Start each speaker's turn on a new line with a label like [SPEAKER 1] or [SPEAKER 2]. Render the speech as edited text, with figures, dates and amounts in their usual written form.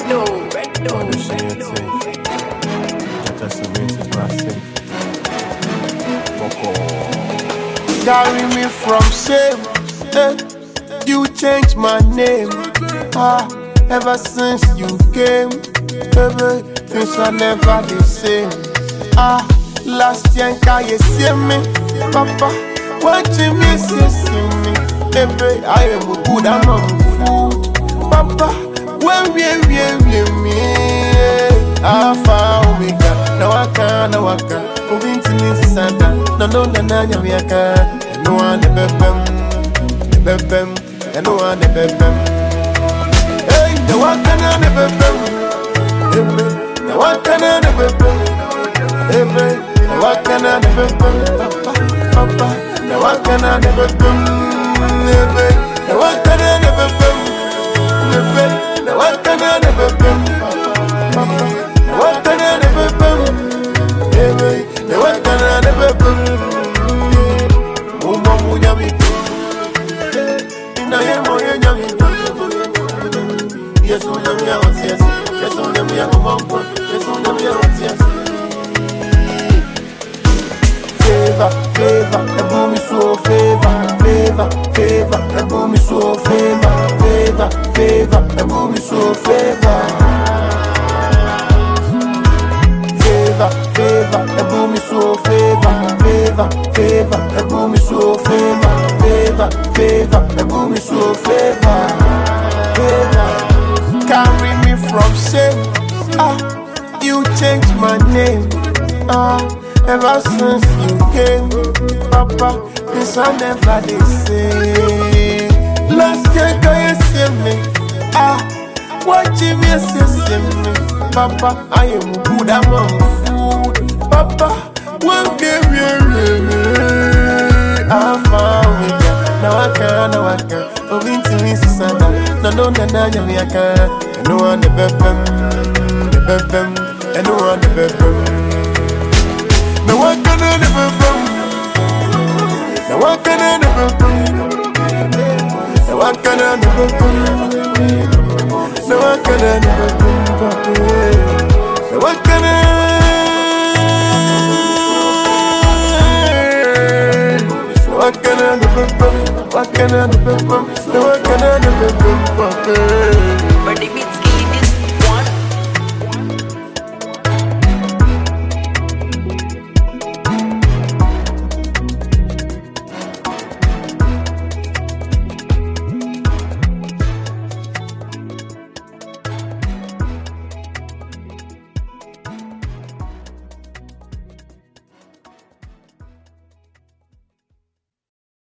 [SPEAKER 1] Carry me from shame, you changed my name. Ever since you came, baby, things are never the same. Last year you see me, Papa, watching me see me. Baby, I am a good, I'm a fool. Papa, when we me, Alpha Omega. Now I can, moving to me Santa. No, we can. No one the bebem, no one the bebem. Hey, the one can the bebem. The one can the bebem. The one can the bebem. Papa, the one can the bebem. The one can the bebem. The one can the bebem. Papa, the one can the bebem. The one can the bebem. Yes, on them, yes. Yes, on them, yes, yes, on them, yes. Favor, the boom is so favor, the boom is so favor, the boom is so favor. Favor, the boom is so favor, the boom is so favor, the boom is so favor. Carry me from shame, you changed my name, ever since you came, Papa, this I never the same. Last year you see me, watching me see me, Papa, I am good, I'm on food, Papa, when give you Alpha Omega. Now I can, moving to me Santa. No, we can. No one the bebem, and no one the bebem. No one can the bebem. No one can the bebem. No one can the bebem. No one can the bebem. No one can the. What can I do? What can I do?